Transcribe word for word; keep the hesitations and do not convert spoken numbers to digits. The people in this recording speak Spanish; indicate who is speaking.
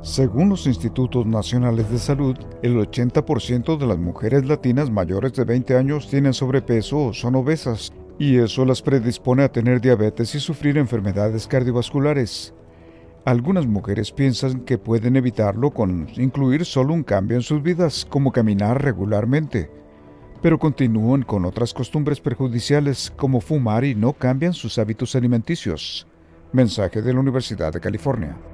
Speaker 1: Según los Institutos Nacionales de Salud, el ochenta por ciento de las mujeres latinas mayores de veinte años tienen sobrepeso o son obesas, y eso las predispone a tener diabetes y sufrir enfermedades cardiovasculares. Algunas mujeres piensan que pueden evitarlo con incluir solo un cambio en sus vidas, como caminar regularmente, pero continúan con otras costumbres perjudiciales como fumar y no cambian sus hábitos alimenticios. Mensaje de la Universidad de California.